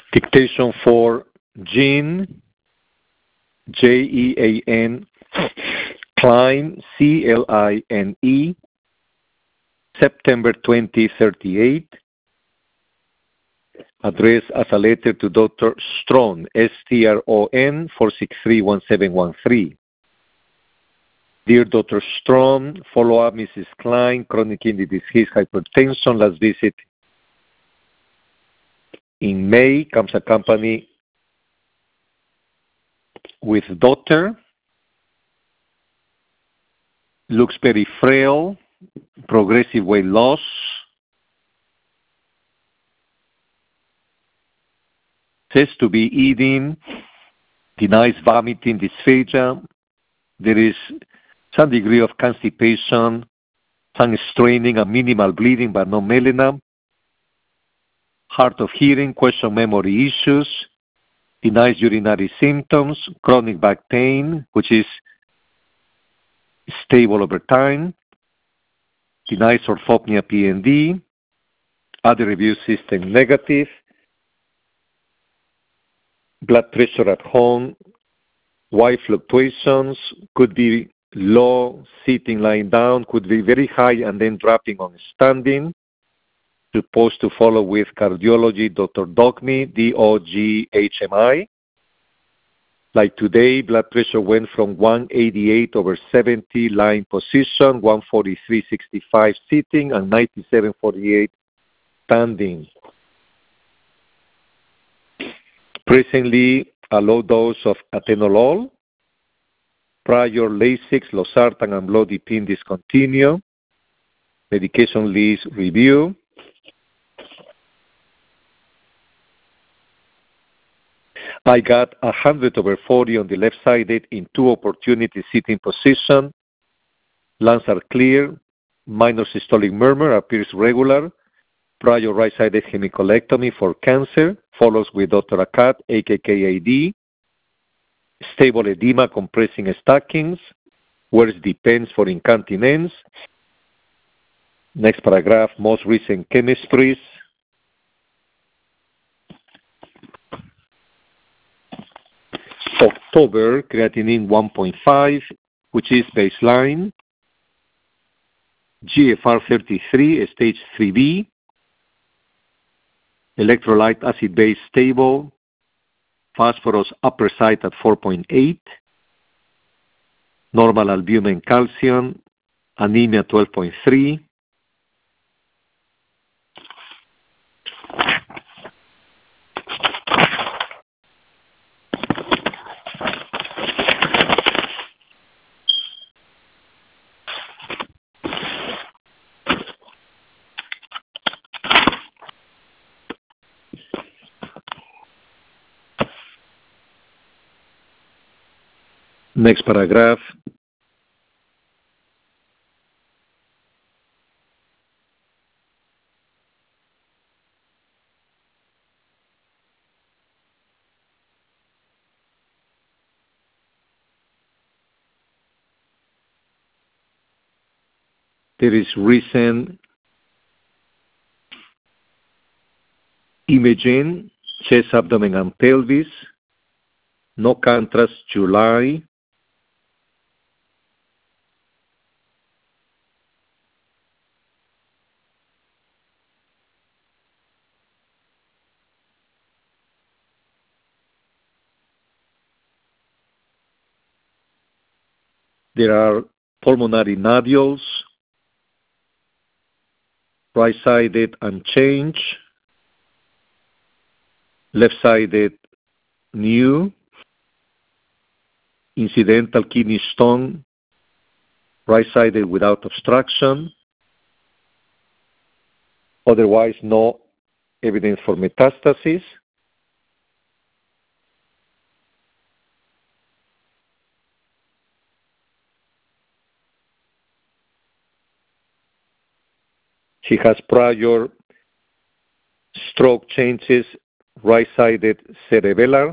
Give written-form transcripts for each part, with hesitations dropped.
Dictation for Jean, Jean, Kline, Cline, September 2038. Addressed as a letter to Dr. Stron, Stron, 4631713. Dear Dr. Stron, follow up Mrs. Kline, chronic kidney disease, hypertension. Last visit in May, comes accompanied with daughter. Looks very frail, progressive weight loss. Says to be eating, denies vomiting, dysphagia. There is some degree of constipation, some straining and minimal bleeding, but no melena. Hard of hearing, question memory issues, denies urinary symptoms, chronic back pain, which is stable over time, denies orthopnea PND, other review system negative, blood pressure at home, wide fluctuations, could be low, sitting, lying down, could be very high and then dropping on standing. Supposed to follow with cardiology, Dr. Dogmi, DOGHMI. Like today, blood pressure went from 188/70 lying position, 143/65 sitting, and 97/48 standing. Presently, a low dose of atenolol. Prior Lasix, losartan, and amlodipine discontinued. Medication list review. I got 100/40 on the left-sided in 2 opportunity sitting position. Lungs are clear. Minor systolic murmur appears regular. Prior right-sided hemicolectomy for cancer. Follows with Dr. Akat, AKKAD. Stable edema compressing stockings. Words depends for incontinence. Next paragraph, most recent chemistries. October, creatinine 1.5, which is baseline. GFR 33, stage 3B. Electrolyte acid base stable. Phosphorus upper side at 4.8. Normal albumin calcium. Anemia 12.3. Next paragraph. There is recent imaging, chest, abdomen, and pelvis. No contrast, July. There are pulmonary nodules, right-sided unchanged, left-sided new, incidental kidney stone, right-sided without obstruction, otherwise no evidence for metastasis. She has prior stroke changes, right-sided cerebellar,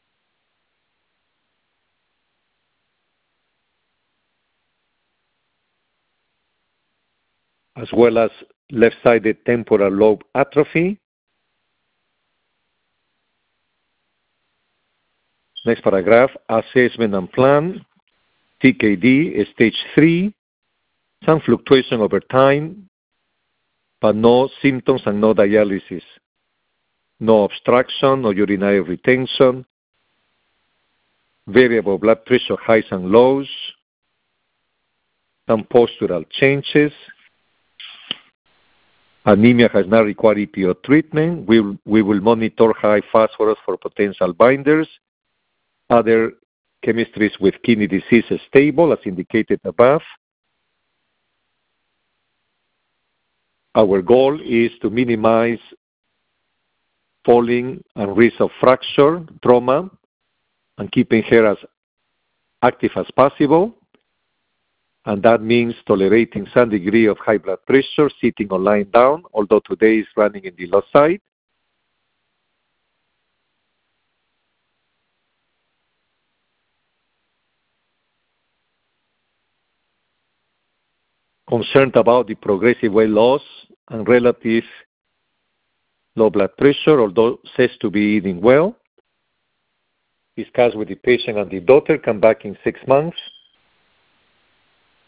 as well as left-sided temporal lobe atrophy. Next paragraph, assessment and plan. CKD, stage 3, some fluctuation over time, but no symptoms and no dialysis. No obstruction, no urinary retention, variable blood pressure highs and lows, some postural changes. Anemia has not required EPO treatment. We will monitor high phosphorus for potential binders. Other chemistries with kidney disease is stable, as indicated above. Our goal is to minimize falling and risk of fracture, trauma, and keeping her as active as possible. And that means tolerating some degree of high blood pressure, sitting or lying down, although today is running in the low side. Concerned about the progressive weight loss and relative low blood pressure, although says to be eating well. Discuss with the patient and the doctor, come back in 6 months.